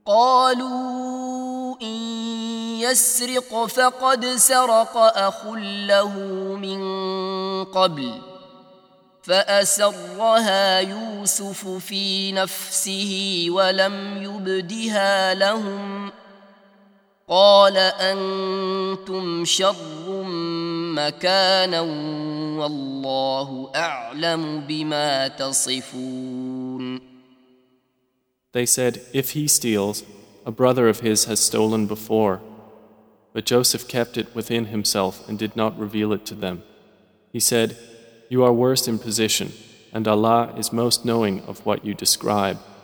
قالوا إن يسرق فقد سرق أخ له من قبل فأسرها يوسف في نفسه ولم يبدها لهم قال أنتم شر مكانا والله أعلم بما تصفون. They said, if he steals, a brother of his has stolen before. But Joseph kept it within himself and did not reveal it to them. He said, you are worse in position, and Allah is most knowing of what you describe.